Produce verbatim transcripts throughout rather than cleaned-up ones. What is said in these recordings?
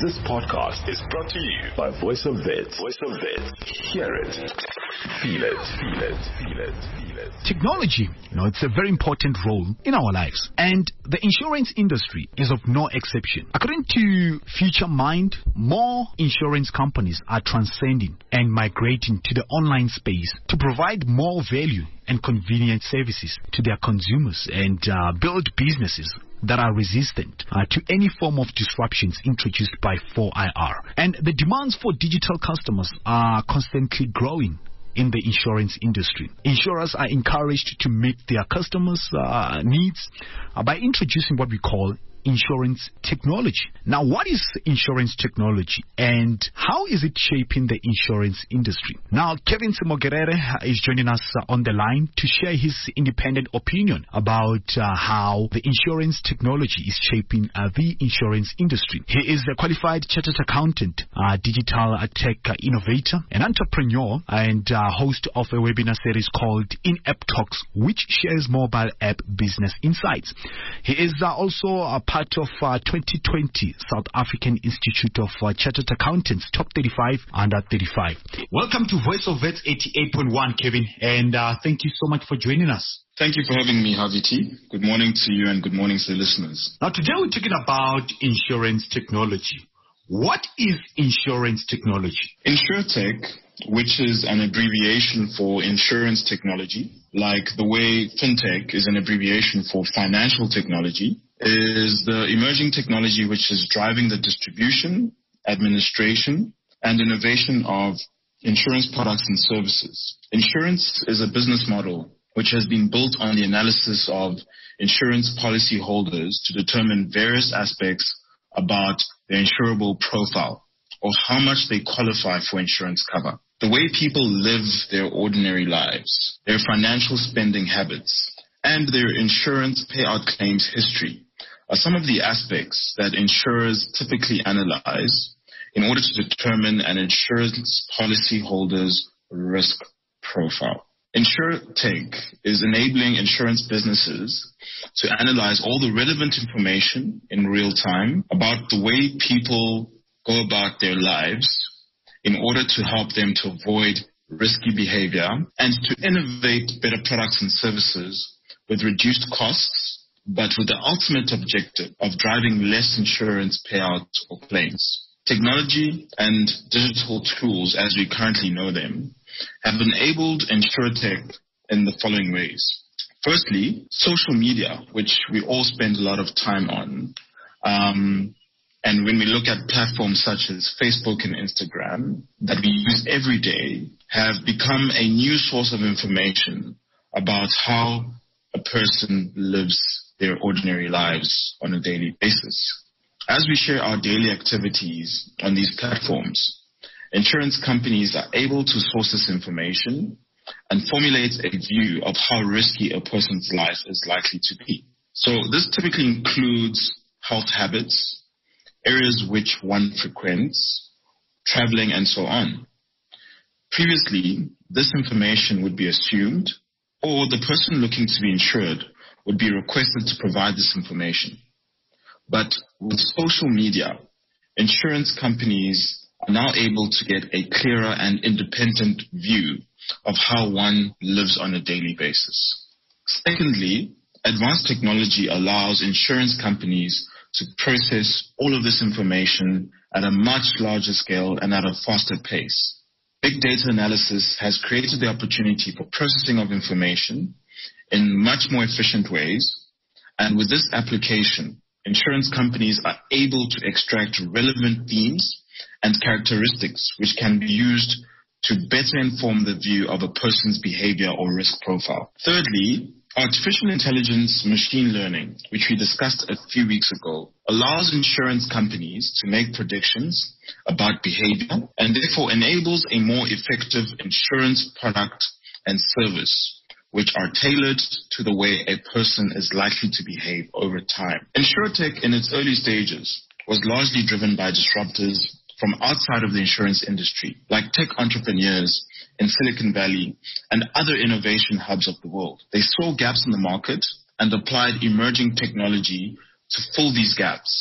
This podcast is brought to you by Voice of Vets. Voice of Vets. Hear it. Feel it. Feel it. Feel it. Feel it. Technology, you know, it's a very important role in our lives. And the insurance industry is of no exception. According to Future Mind, more insurance companies are transcending and migrating to the online space to provide more value and convenient services to their consumers and uh, build businesses that are resistant uh, to any form of disruptions introduced by four I R. And the demands for digital customers are constantly growing in the insurance industry. Insurers are encouraged to meet their customers' uh, needs uh, by introducing what we call insurance technology. Now, what is insurance technology and how is it shaping the insurance industry? Now, Kevin Semogerere is joining us uh, on the line to share his independent opinion about uh, how the insurance technology is shaping uh, the insurance industry. He is a qualified chartered accountant, uh, digital uh, tech uh, innovator, an entrepreneur, and uh, host of a webinar series called In-App Talks, which shares mobile app business insights. He is uh, also a part of uh, twenty twenty South African Institute of uh, Chartered Accountants Top thirty-five Under thirty-five. Welcome to Voice of Vets eighty-eight point one, Kevin, and uh, thank you so much for joining us. Thank you for having me, Harvey T. Good morning to you and good morning to the listeners. Now, today we're talking about insurance technology. What is insurance technology? InsurTech, which is an abbreviation for insurance technology, like the way FinTech is an abbreviation for financial technology, is the emerging technology which is driving the distribution, administration, and innovation of insurance products and services. Insurance is a business model which has been built on the analysis of insurance policy holders to determine various aspects about their insurable profile or how much they qualify for insurance cover. The way people live their ordinary lives, their financial spending habits, and their insurance payout claims history are some of the aspects that insurers typically analyze in order to determine an insurance policyholder's risk profile. InsurTech is enabling insurance businesses to analyze all the relevant information in real time about the way people go about their lives in order to help them to avoid risky behavior and to innovate better products and services with reduced costs, but with the ultimate objective of driving less insurance payouts or claims. Technology and digital tools, as we currently know them, have enabled InsurTech in the following ways. Firstly, social media, which we all spend a lot of time on. Um, and when we look at platforms such as Facebook and Instagram that we use every day, have become a new source of information about how a person lives their ordinary lives on a daily basis. As we share our daily activities on these platforms, insurance companies are able to source this information and formulate a view of how risky a person's life is likely to be. So this typically includes health habits, areas which one frequents, traveling, and so on. Previously, this information would be assumed, or the person looking to be insured would be requested to provide this information. But with social media, insurance companies are now able to get a clearer and independent view of how one lives on a daily basis. Secondly, advanced technology allows insurance companies to process all of this information at a much larger scale and at a faster pace. Big data analysis has created the opportunity for processing of information in much more efficient ways, and with this application, insurance companies are able to extract relevant themes and characteristics which can be used to better inform the view of a person's behavior or risk profile. Thirdly, artificial intelligence machine learning, which we discussed a few weeks ago, allows insurance companies to make predictions about behavior and therefore enables a more effective insurance product and service which are tailored to the way a person is likely to behave over time. InsurTech in its early stages was largely driven by disruptors from outside of the insurance industry, like tech entrepreneurs in Silicon Valley and other innovation hubs of the world. They saw gaps in the market and applied emerging technology to fill these gaps.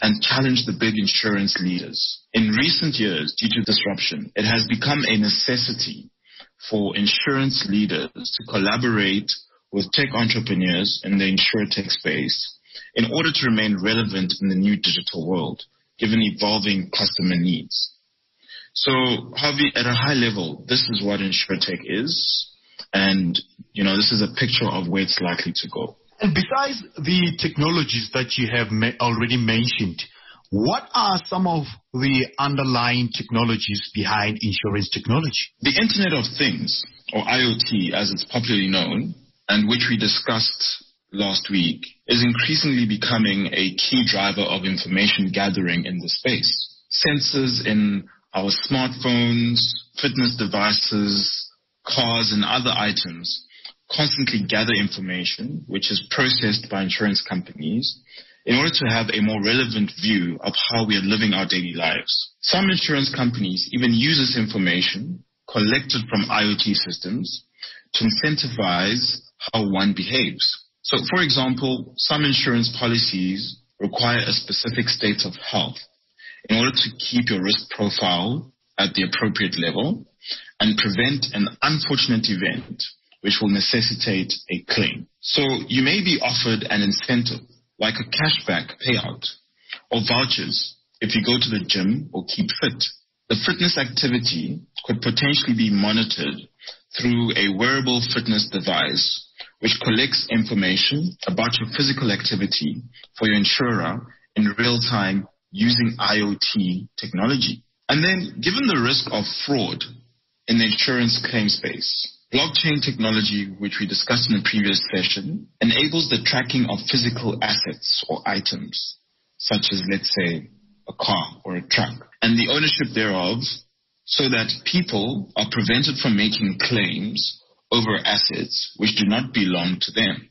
and challenge the big insurance leaders. In recent years, due to disruption, it has become a necessity for insurance leaders to collaborate with tech entrepreneurs in the insurtech space in order to remain relevant in the new digital world, given evolving customer needs. So, Harvey, at a high level, this is what insurtech is, and, you know, this is a picture of where it's likely to go. And besides the technologies that you have ma- already mentioned, what are some of the underlying technologies behind insurance technology? The Internet of Things, or I O T as it's popularly known, and which we discussed last week, is increasingly becoming a key driver of information gathering in the space. Sensors in our smartphones, fitness devices, cars, and other items constantly gather information, which is processed by insurance companies in order to have a more relevant view of how we are living our daily lives. Some insurance companies even use this information collected from I O T systems to incentivize how one behaves. So, for example, some insurance policies require a specific state of health in order to keep your risk profile at the appropriate level and prevent an unfortunate event which will necessitate a claim. So you may be offered an incentive, like a cashback payout, or vouchers if you go to the gym or keep fit. The fitness activity could potentially be monitored through a wearable fitness device, which collects information about your physical activity for your insurer in real time using I O T technology. And then, given the risk of fraud in the insurance claim space, blockchain technology, which we discussed in the previous session, enables the tracking of physical assets or items, such as, let's say, a car or a truck, and the ownership thereof, so that people are prevented from making claims over assets which do not belong to them.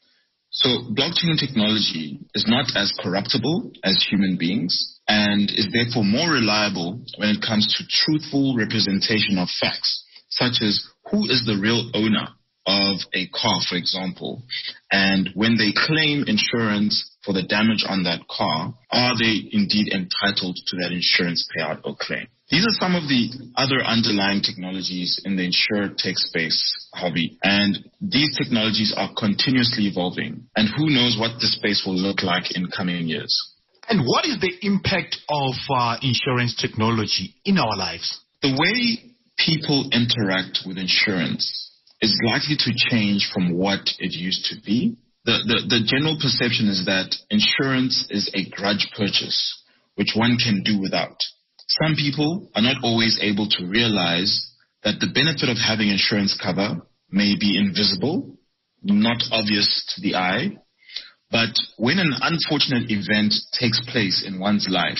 So blockchain technology is not as corruptible as human beings and is therefore more reliable when it comes to truthful representation of facts, such as who is the real owner of a car, for example, and when they claim insurance for the damage on that car, are they indeed entitled to that insurance payout or claim? These are some of the other underlying technologies in the insurtech space, Harvey, and these technologies are continuously evolving, and who knows what this space will look like in coming years. And what is the impact of uh, insurance technology in our lives? The way people interact with insurance is likely to change from what it used to be. The, the, the general perception is that insurance is a grudge purchase, which one can do without. Some people are not always able to realize that the benefit of having insurance cover may be invisible, not obvious to the eye, but when an unfortunate event takes place in one's life,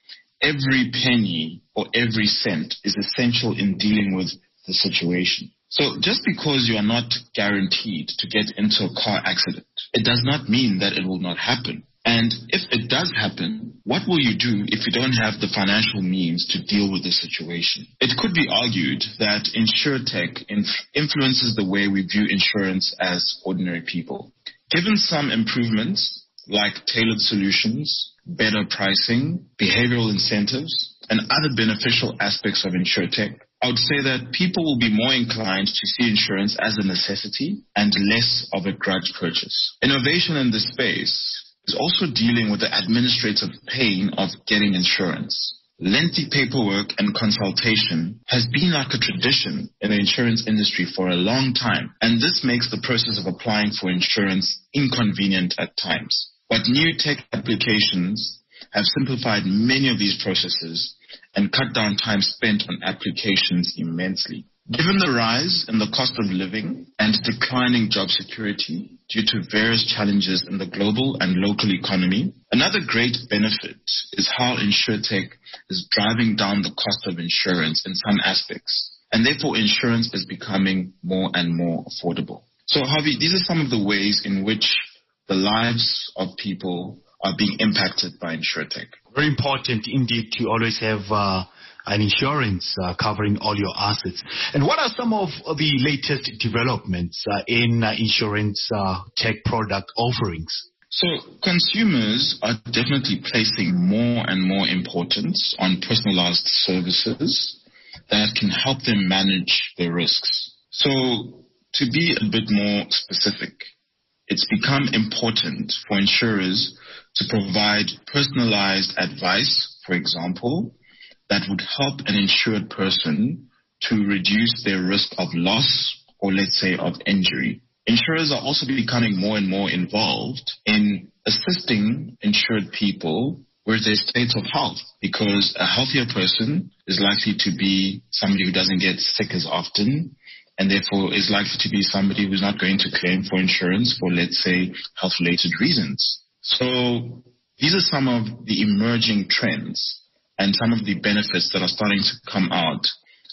every penny or every cent is essential in dealing with the situation. So just because you are not guaranteed to get into a car accident, it does not mean that it will not happen. And if it does happen, what will you do if you don't have the financial means to deal with the situation? It could be argued that insurtech inf- influences the way we view insurance as ordinary people. Given some improvements like tailored solutions, better pricing, behavioral incentives, and other beneficial aspects of insurtech, I would say that people will be more inclined to see insurance as a necessity and less of a grudge purchase. Innovation in this space is also dealing with the administrative pain of getting insurance. Lengthy paperwork and consultation has been like a tradition in the insurance industry for a long time, and this makes the process of applying for insurance inconvenient at times. But new tech applications have simplified many of these processes and cut down time spent on applications immensely. Given the rise in the cost of living and declining job security due to various challenges in the global and local economy, another great benefit is how insurtech is driving down the cost of insurance in some aspects, and therefore insurance is becoming more and more affordable. So, Harvey, these are some of the ways in which the lives of people are being impacted by insurtech. Very important indeed to always have uh, an insurance uh, covering all your assets. And what are some of the latest developments uh, in uh, insurance uh, tech product offerings? So consumers are definitely placing more and more importance on personalized services that can help them manage their risks. So to be a bit more specific, it's become important for insurers to provide personalized advice, for example, that would help an insured person to reduce their risk of loss or, let's say, of injury. Insurers are also becoming more and more involved in assisting insured people with their state of health, because a healthier person is likely to be somebody who doesn't get sick as often, and therefore is likely to be somebody who's not going to claim for insurance for, let's say, health-related reasons. So these are some of the emerging trends and some of the benefits that are starting to come out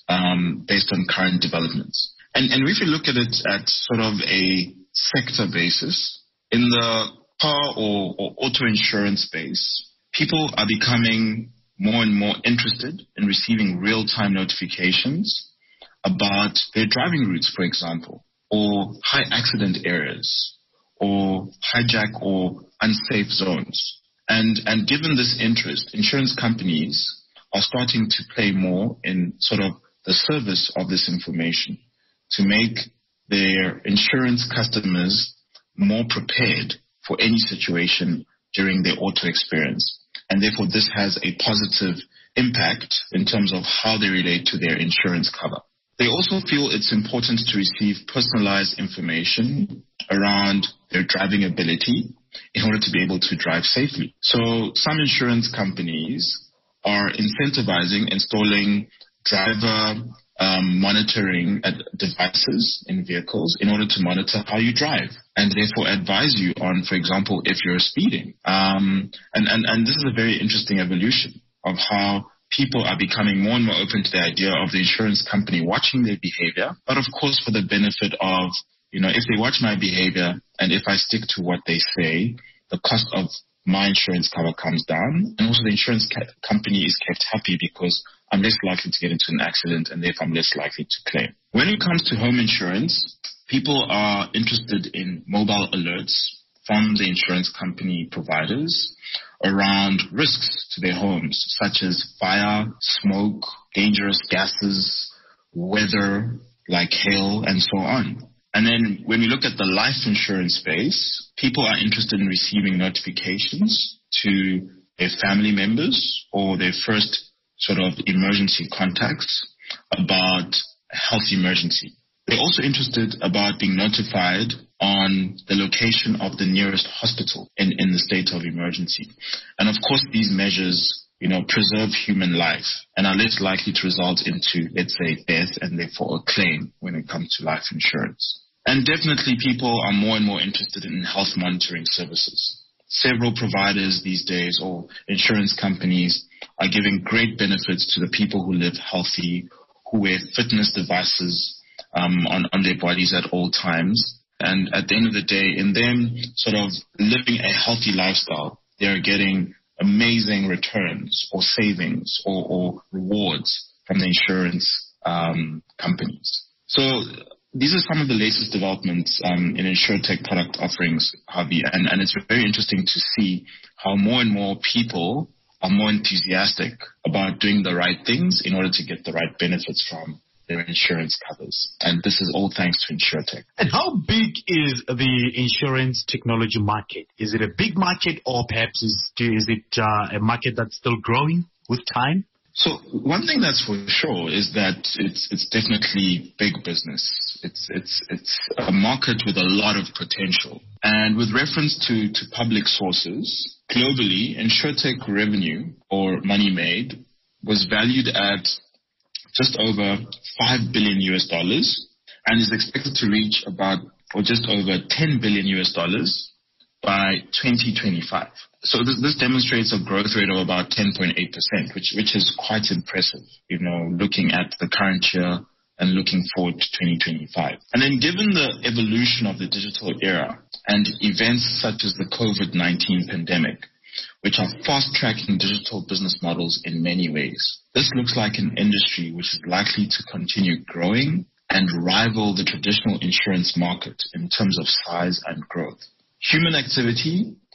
um, based on current developments. And, and if you look at it at sort of a sector basis, in the car or, or auto insurance space, people are becoming more and more interested in receiving real-time notifications about their driving routes, for example, or high accident areas, or hijack or unsafe zones. And, and given this interest, insurance companies are starting to play more in sort of the service of this information to make their insurance customers more prepared for any situation during their auto experience. And therefore, this has a positive impact in terms of how they relate to their insurance cover. They also feel it's important to receive personalized information around their driving ability in order to be able to drive safely. So some insurance companies are incentivizing installing driver um, monitoring devices in vehicles in order to monitor how you drive and therefore advise you on, for example, if you're speeding. Um, and, and, and this is a very interesting evolution of how people are becoming more and more open to the idea of the insurance company watching their behavior, but of course for the benefit of, you know, if they watch my behavior and if I stick to what they say, the cost of my insurance cover comes down, and also the insurance ca- company is kept happy because I'm less likely to get into an accident and therefore I'm less likely to claim. When it comes to home insurance, people are interested in mobile alerts from the insurance company providers around risks to their homes, such as fire, smoke, dangerous gases, weather like hail, and so on. And then when we look at the life insurance space, people are interested in receiving notifications to their family members or their first sort of emergency contacts about a health emergency. They're also interested about being notified on the location of the nearest hospital in, in the state of emergency. And of course, these measures, you know, preserve human life and are less likely to result into, let's say, death and therefore a claim when it comes to life insurance. And definitely people are more and more interested in health monitoring services. Several providers these days or insurance companies are giving great benefits to the people who live healthy, who wear fitness devices um, on, on their bodies at all times. And at the end of the day, in them sort of living a healthy lifestyle, they are getting amazing returns or savings or, or rewards from the insurance um, companies. So these are some of the latest developments um, in InsurTech product offerings, Harvey, and, and it's very interesting to see how more and more people are more enthusiastic about doing the right things in order to get the right benefits from their insurance covers. And this is all thanks to InsurTech. And how big is the insurance technology market? Is it a big market, or perhaps is, is it uh, a market that's still growing with time? So one thing that's for sure is that it's it's definitely big business. It's it's it's a market with a lot of potential. And with reference to, to public sources, globally, InsurTech revenue or money made was valued at just over five billion U S dollars and is expected to reach about or just over ten billion U S dollars by twenty twenty-five. So this, this demonstrates a growth rate of about ten point eight percent, which which is quite impressive, you know, looking at the current year and looking forward to twenty twenty-five. And then given the evolution of the digital era and events such as the COVID nineteen pandemic, which are fast-tracking digital business models in many ways, this looks like an industry which is likely to continue growing and rival the traditional insurance market in terms of size and growth. Human activity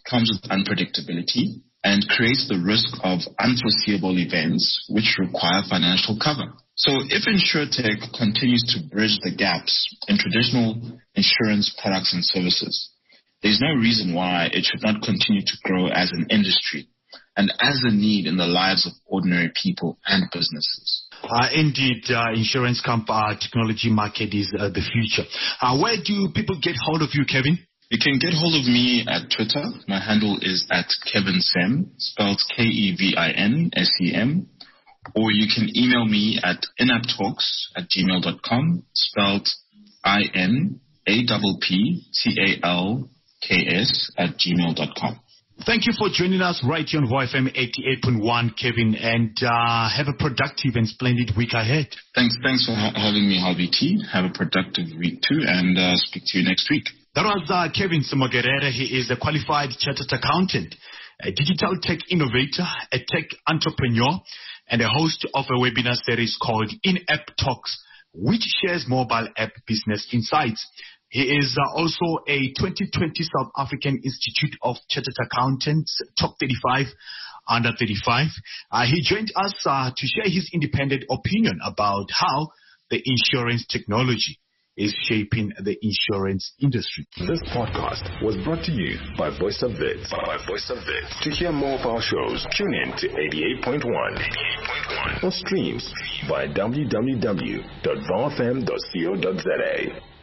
comes with unpredictability and creates the risk of unforeseeable events which require financial cover. So if InsurTech continues to bridge the gaps in traditional insurance products and services, there's no reason why it should not continue to grow as an industry and as a need in the lives of ordinary people and businesses. Uh, indeed, uh, insurance comp uh, technology market is uh, the future. Uh, where do people get hold of you, Kevin? You can get hold of me at Twitter. My handle is at Kevin Sem, spelled K E V I N S E M. Or you can email me at inaptalks at gmail dot com, spelled I N A P P T A L K S at gmail dot com. Thank you for joining us right here on Voice F M eighty-eight point one, Kevin, and uh, have a productive and splendid week ahead. Thanks thanks for ha- having me, Harvey T. Have a productive week too, and uh, speak to you next week. That was uh, Kevin Simogerere. He is a qualified chartered accountant, a digital tech innovator, a tech entrepreneur, and a host of a webinar series called In-App Talks, which shares mobile app business insights. He is uh, also a twenty twenty South African Institute of Chartered Accountants Top thirty-five under thirty-five. Uh, he joined us uh, to share his independent opinion about how the insurance technology is shaping the insurance industry. This podcast was brought to you by Voice of Wits. By Voice of Wits. To hear more of our shows, tune in to eighty-eight point one. eighty-eight point one. Or streams via w w w dot v o f m dot co dot z a.